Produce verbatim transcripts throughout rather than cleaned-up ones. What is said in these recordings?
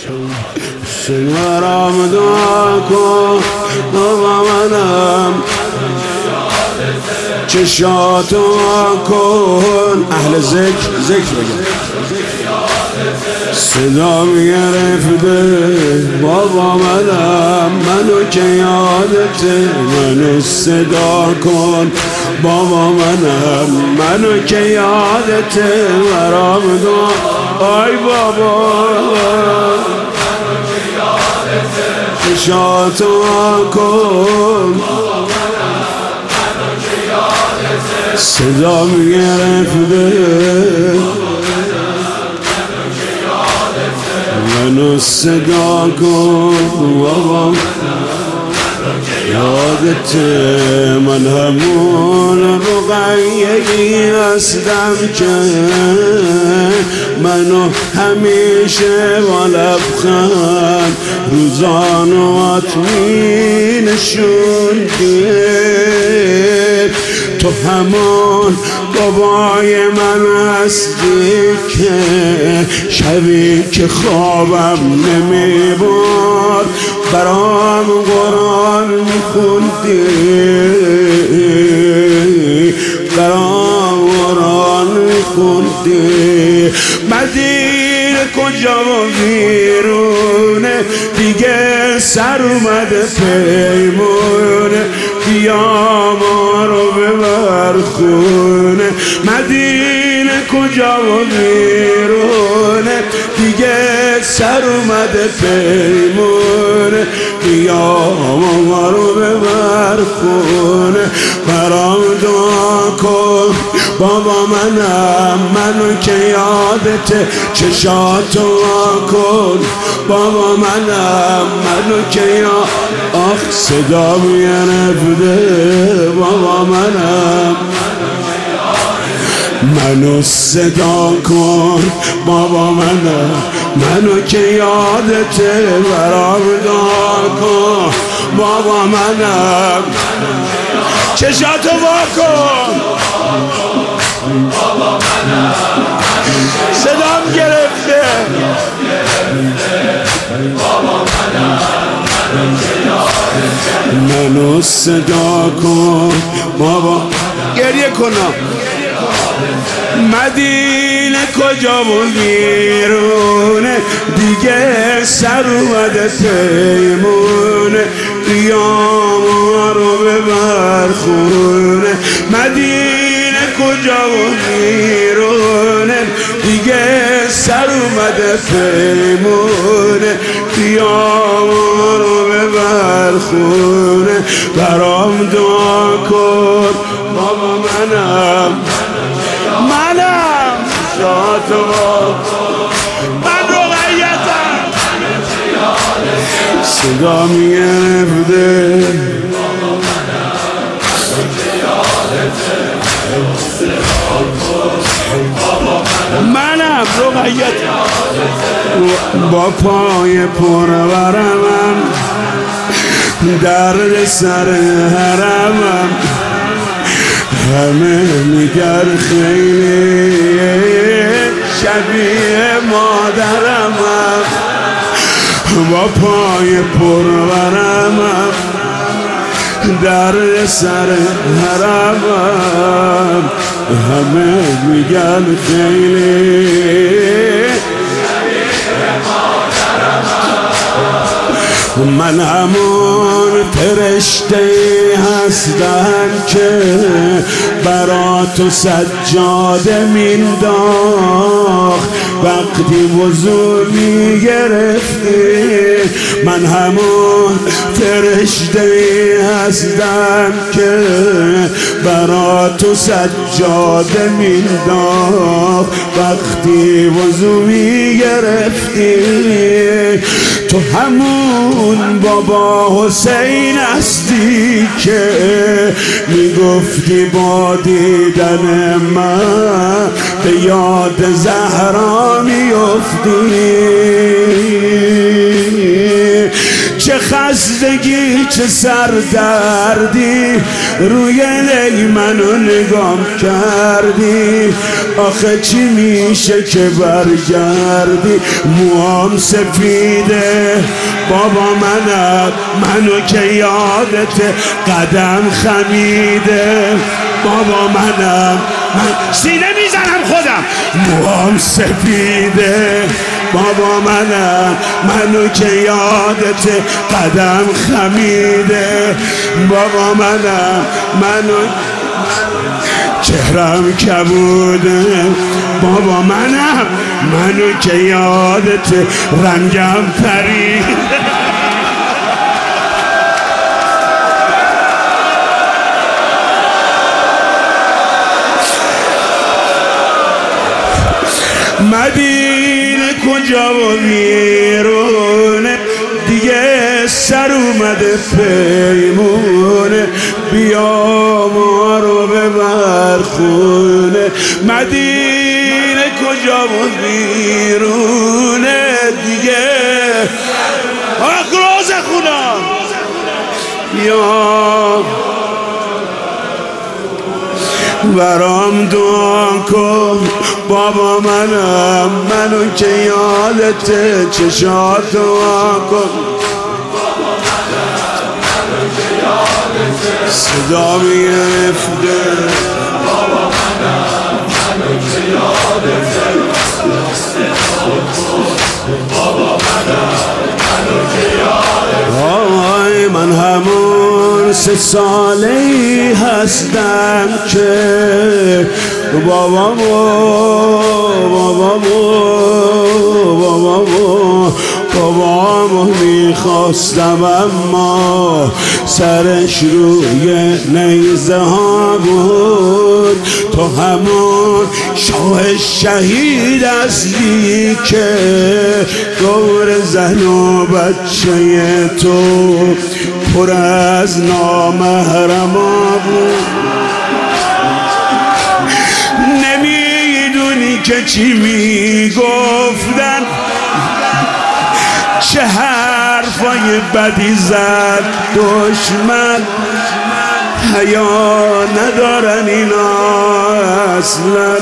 سنورم دعا کن بابا منم چشاتو کن. اهل ذکر ذکر بگن. صدام گرفته بابا منم منو که یادته، منو صدا کن بابا منم منو که یادته، برام دعا آی بابا چشاتو کن. صدام گرفته منو صدا کن بابا یادته، من همون رقیه‌ای هستم که منو همیشه با لبخند روزانوات می نشوندی. تو همون بابای من هستی که شبی که خوابم نمیبرد برام قرآن میخوندی، برام قرآن میخوندی. مدینه کجا و ویرونه دیگه سر اومده پیمونه، بیا ما رو ببر خونه. مدینه کجا و ویرونه دیگه سر اومده پیمونه، بیا ما رو ببر خونه. برام دعا کن بابا منم منو که یادته، چشاتو کن بابا منم منو که یاد. آخ صدا میرفته بابا منم منو صدا کن بابا منم منو که یادته، برام دعا کن بابا منم چشاتو وا کن بابا منم. صدام گرفته بابا منم منو صدا کن بابا. گریه کنم. مدینه کجا و ویرونه دیگه سر اومده پیمونه، قیام رو ببر خونه. مدینه کجا و ویرونه دیگه سر اومده پیمونه، قیام رو ببر خونه. برام دعا کن بابا منم منم شاتو من رقیتم. صدا میگرفته منم رقیتم. با پای پرورمم درد سر حرمم، همه میگر خیلی شبیه مادرمم. با پای پرورمم درد سر حرمم، همه میگن خیلی من همون فرشته هستم که برا تو سجاده مینداخت وقتی وضو میگرفتی. من همون فرشته هستم که برا تو سجاده مینداخت وقتی وضو میگرفتی. تو همون بابا حسین هستی که میگفتی با دیدن من به یاد زهرا میفتی. چه خستگی چه سردردی روی لی منو نگام کردی، آخه چی میشه که برگردی؟ موام سفیده بابا منم، منو که یادت قدم خمیده بابا منم، من سینه میزنم خودم. موام سفیده بابا منم، منو که یادت قدم خمیده بابا منم، منو چهرم کبوده بابا منم، منو که یادت رنگم پریده. مدینه کجا و ویرونه، دیگه سر اومده پیمونه، بیا ما رو ببر خونه. مدینه کجا و ویرونه، دیگه آقراز خونه، بیا برام دعا کن بابا منم، منو که یادت چشات دعا کن. صدا میگرفته بابا منم، منو که یادت بابا منم، منو که یادت. آی من همون سه سالی هستم که بابامو بابامو بابامو بابامو میخواستم، اما سرش روی نیزه ها بود. تو همون شاه شهید هستی که دور زن و بچه تو پر از نامحرما بود. نمیدونی که چی میگفتن، چه حرفای بدی زد دشمن، حیا ندارن اینا اصلا.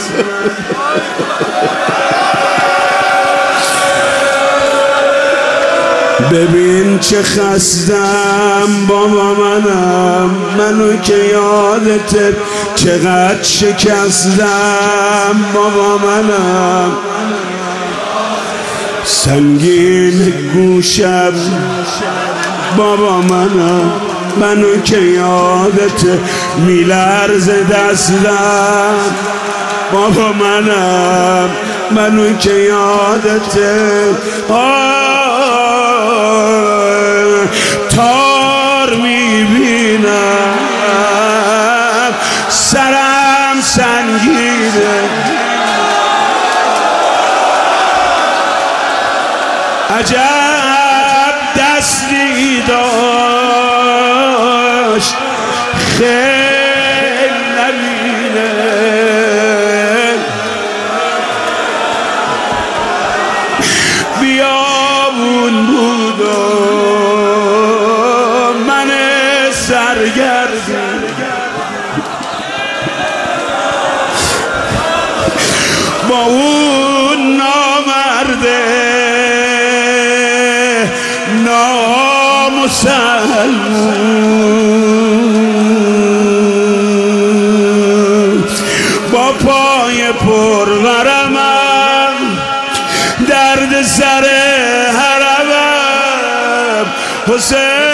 ببین چه خستم بابا منم، منو که یادت چقدر شکستم بابا منم. سنگین گوشم بابا منم، منو که یادت میلرز دستم بابا منم، منو که یادت تار میبینم، سرم سنگینه. عجب دستی داشت خیلی نبینه، بیابون بود و من سرگردون، با اون نامرده نامسلمون، با پای پرورمم درد سر حرمم حسین.